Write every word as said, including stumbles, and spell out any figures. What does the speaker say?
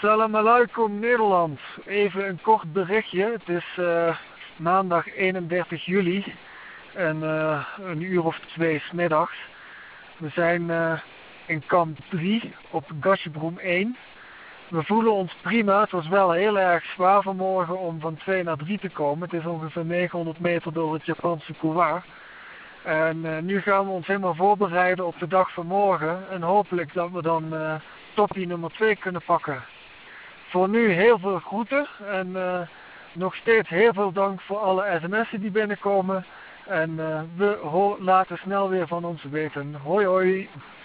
Salam alaikum Nederland. Even een kort berichtje. Het is uh, maandag eenendertig juli en uh, een uur of twee 's middags. We zijn uh, in kamp drie op Gasjebroem één. We voelen ons prima. Het was wel heel erg zwaar vanmorgen om van twee naar drie te komen. Het is ongeveer negenhonderd meter door het Japanse couloir. En uh, nu gaan we ons helemaal voorbereiden op de dag van morgen. En hopelijk dat we dan uh, toppie nummer twee kunnen pakken. Voor nu heel veel groeten. En uh, nog steeds heel veel dank voor alle sms'en die binnenkomen. En uh, we laten snel weer van ons weten. Hoi hoi.